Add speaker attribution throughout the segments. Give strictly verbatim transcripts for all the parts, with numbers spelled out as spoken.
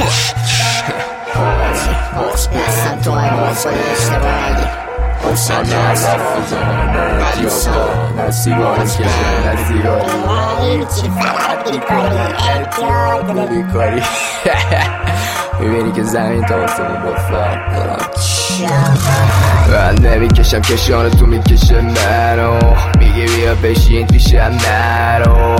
Speaker 1: دستم تو های موضوعی اشتباه نگی باشم نست ولی سان
Speaker 2: نسیگارش کشه نسیگار
Speaker 1: این چی فقط بیکاری ارتیاد
Speaker 2: بیکاری میبینی که زمین تا آسمون با فرق دارم من نمیکشم کشان تو میکشه منو میگی بیا بشین پیشم نرو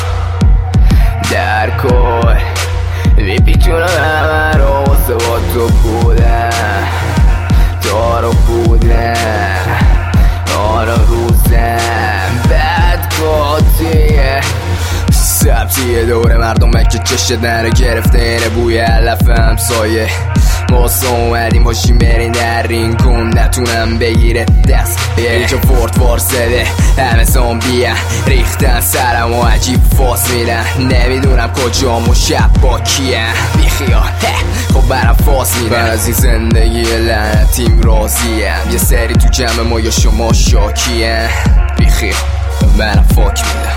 Speaker 2: در کن میپیچونم همه رو واسه با تو بودم دارو بودم آرا روزم بد قاطیه سبزیه دوره مردم مکه چشه دنه گرفته اینه بوی علف همسایه واسه اومدیم باشیم برین در رین کن نتونم بگیره دست اینجا فورت وارسده همه زامبیه ریختن سرم و عجیب فاس میدن نمیدونم کجام و شب با کیه بیخیال خب برم فاس میدن من از این زندگی لعنتیم راضیم یه سری تو جمع ما یا شما شاکیه بیخیال برم فاک میدم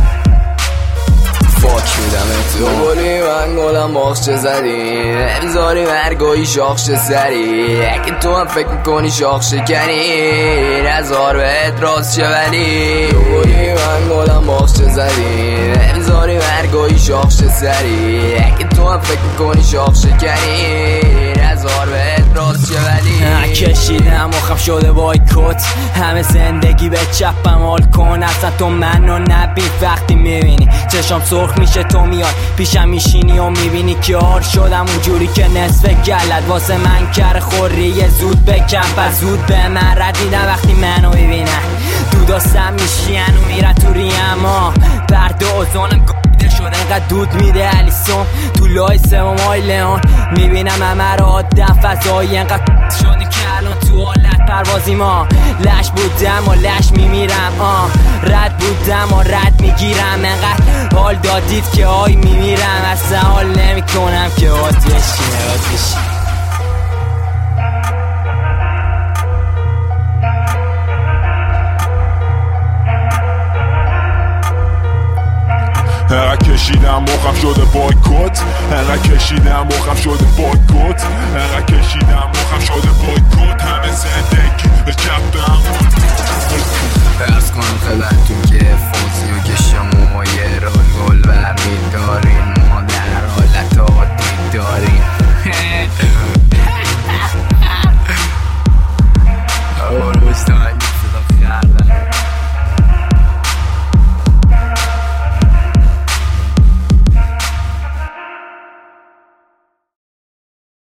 Speaker 2: فاک میدم تو دوباری من گلم باخشه زدی نمیذاری مرگایی شاخشه سری اگه تو هم فکر میکنی شاخشه کنی نظار بهت راست چه ولی دوباری من گلم باخشه زدی نمیذاری مرگایی شاخشه سری اگه تو هم فکر میکنی شاخشه کنی نظار بهت راست چه ولی
Speaker 3: کشیدم مخم شده بایکوت همه زندگی به چپم حال کن اصلا تو منو نبین وقتی میبینی چشام سرخ میشه تو میاد پیشم میشینی و میبینی که آر شدم اونجوری که نصف گلت واسه من کر خوریه زود بکن پس زود به من رد میدن وقتی منو ببینن دوداستم میشین و میرن تو ریم ها برده اوزانم گفته شده انقدر دود میده علیسون تو لای سوم های لیون میبینم همه رو آدم فضایی انقدر شده که الان تو حالت پروازی ما لش بودم و لش میمیرم آه رد بودم و رد میگیرم انقدر حال دادید که آی میمیرم اصلا حال نمی کنم که آتیشی آتیشی
Speaker 4: انقدر کشیدم مخم شده بایکوت انقدر کشیدم مخم شده بایکوت انقدر کشیدم مخم شده بایکوت همه زندگی به چپم
Speaker 2: فرض کنم خدمتون که فوزی و کشم و یه رول گل برمیدارین